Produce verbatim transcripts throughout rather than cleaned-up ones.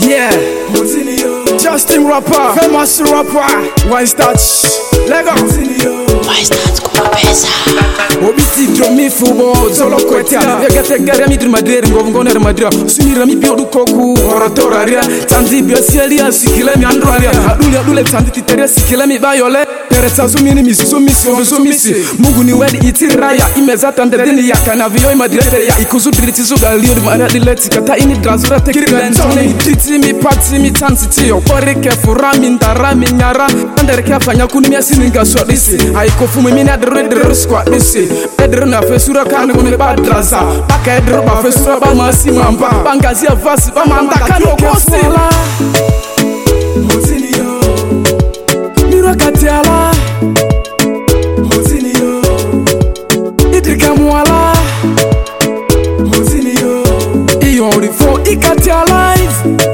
Yeah, Justin rapper, famous rapper. Why start? Lego. Why start kuma pesa? Obiti dromi fubo zolo kweta. Yagate gari mi drumadere ngovu ngone ramadira. Sunira mi biodu koku oratora ria. Tanti biasialia sikile mi androalia. Adule adule tanti titeria sikile mi bayole. Teresa sumini misi sumisi sumisi. Mungu ni wedi itiraya. Imeza tandedeni ya kanavio imadirete ya ikuzu driti zugalio dimana dileti kata ini drazura tekirentone. Driti mi pati mi tanti tiyo. Kore kefu rami ndarami nyara. Andere kefanya kunimia sininga swadisi. Aiko fumu mini adere dere squat disi. Edere na fesura kane gune badraza. Baka edere ba fesura ba masi mamba. Bangazi ya vasi ba manda kano kosi. Mira katiala Idrika muala Iyo rifo ikatia live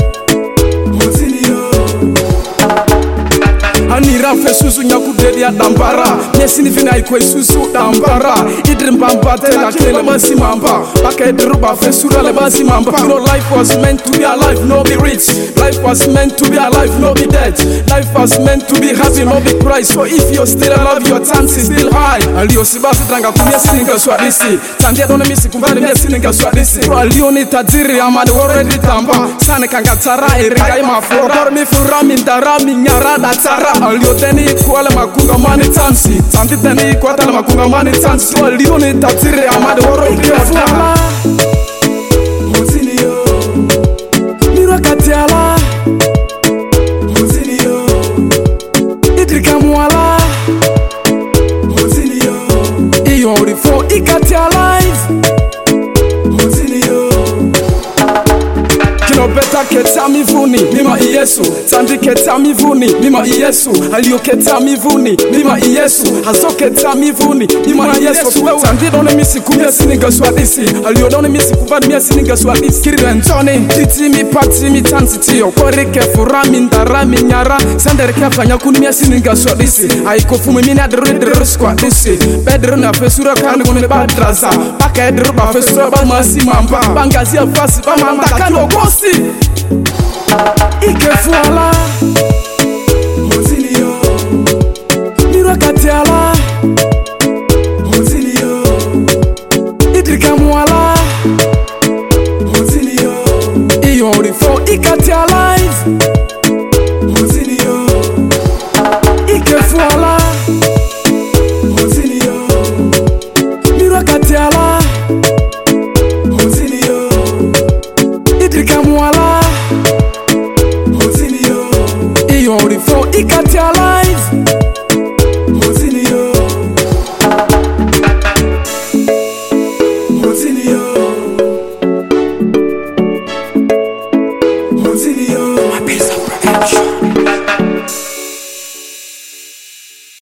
Anira fesusu nyakudedi ya dambara Nesini vina ikwe susu dambara Idrim bamba tela kele basi mamba Baka idruba fesura le basi mamba You know life was meant to be alive, no be rich Life was meant to be alive, no be dead Life was meant to be happy, no be price So if you're still alive, your chance is still high Alio sibasi dranga kumia sininga swadisi Tandia dona misi kumbani mia sininga swadisi Alio ni tajiri amani already tamba Sane kanga tara iringa ima flora Kormi fura mindara minyara da tara Alio teni ikuale makunga mani tansi Tanti teni ikuatale makunga mani tansi Alio ni tajiri amani already tamba Mira katiala Idrika muala Iyo rifo ikatia live Kino beta keta mivuni Mima iyesu Tandi keta mivuni Mima iyesu Alio keta mivuni Mima iyesu Hazo keta mivuni Mima iyesu Tandi done misi kumia sininga swadisi Alio done misi kubani mia sininga swadisi Kiri rentone Titi mi pati mi tansi tiyo Kore kefu rami ndarami nyara Sandere kefanya kuni mia sininga swadisi Aiko fume mini adere dere squadisi Bedere na fesura kane gune badraza Baka edere ba fesura ba masi mamba Bangazi ya fasi ba mamba kano kosi Ike fuala Mira katiala Idrika muala Iyo rifo ikatia live Ike fuala Mira katiala Idrika muala Iyo rifo ikatia live My pizza production